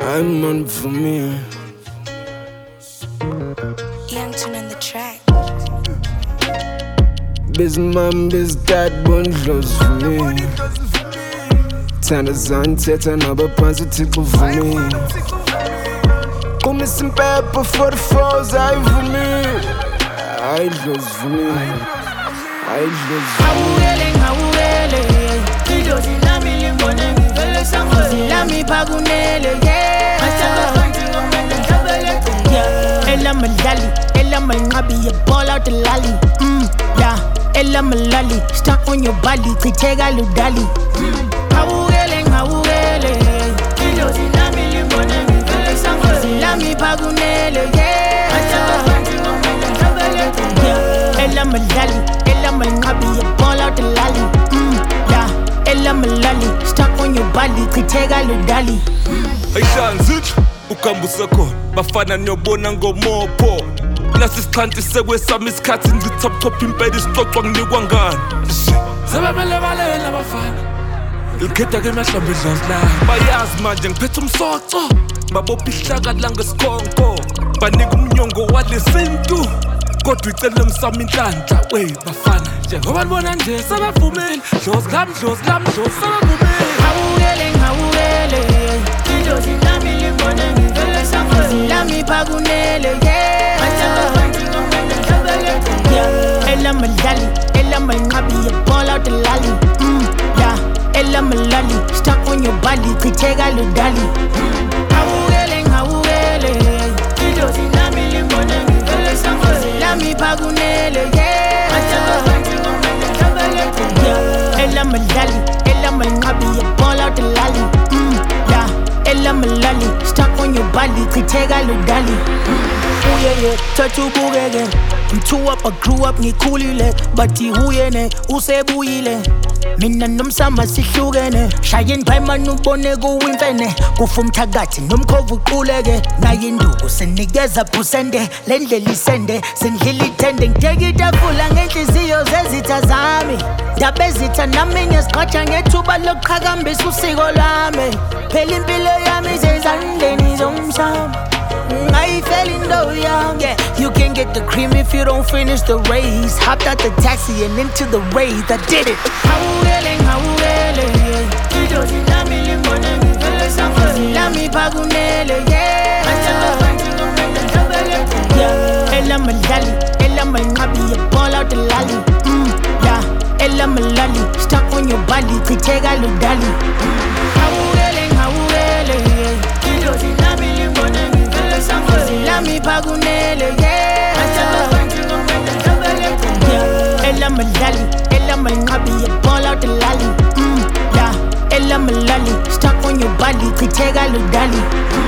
I'm on for me. Young Tune on the track. Biz mom, biz dad, bundles for me. Tana zanteta nabaphansi thixo for me. Come some pepper for the foes, I for me. I just for me. I just for me. Hawuele Kido zinami limbone ngivele sango Zilami pagunele Machaka fanti ngomene tabele Ella malali, ella malngabi You ball out the lolly Yeah, ella malali Stuck on your body, kitega ludali Hawuele Kido zinami limbone ngivele sango Zilami pagunele Machaka fanti ngomene tabele Ella malali You ball out the lolly Yeah, ella malali Stuck on your body, kitega ludali Ayihlanzi ukambusa khona bafana niyobona ngomopo Nasisikhanti sekwesami isikhathi ngithop impela isixoxwa nginikwa ngani Sebemele balele abafana Ilikhetha ke mhlawumbe idlozi la Bayazi manje ngiphethe umsoco babopha ihlaka la ngesikhonko Banika umnyongo walesintu Kodwa icele msami inhlanhla we bafana njengoba nibona nje sebavumile dlozi lami sebavumile Hawuele Kido zinami limbone ngivele sango Zilami pagunele Machaka fanti ngomene tabele Ella malngabi You ball out the lolly Yeah, ella malali Stuck on your body, kitega ludali Hawuele Kido zinami limbone ngivele sango Zilami pagunele Machaka fanti ngomene tabele Ella malngabi You ball out the lolly Yeah, ella malali Stuck on your body, kitega ludali Uye thatha ubukeke Ngithuwa up, grew up ngikhulile Bathi huyene usebuyile Mina nomsama sihlukene Shayeni phayimani ubone kuwimfene Kufa umthakathi nomkhovu uquleke Naye induku sinikeza phusende Lendlela isende sendlila ithende Ngiteka itafula ngenhliziyo zezitha zami Ndaba ezitha nami ngiyasiqhatha ngethuba lokuqhakambisa usiko lami Phela impilo yami isezandleni zomsamo I fell in love, yeah. You can get the cream if you don't finish the race. Hopped out the taxi and into the race. I did it. Hawuele Kido zinami limbone ngivele sango Zilami pagunele Machaka fanti ngomene tabele Ella malngabi You ball out the lolly Yeah, ella malali Stuck on your body, kitega ludali Hawuele Kido zinami limbone ngivele sango Zilami pagunele Machaka fanti ngomene tabele Ella malngabi You ball out the lolly Yeah, ella malali Stuck on your body, kitega ludali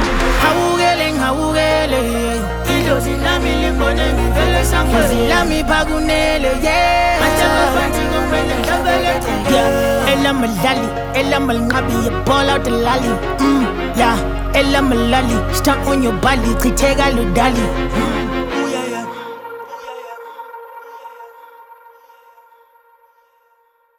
Hawuele Kido zinami limbone ngivele sango Zilami pagunele Machaka fanti ngomene tabele Ella malngabi You ball out the lolly Yeah, ella malali Stuck on your body, kitega ludali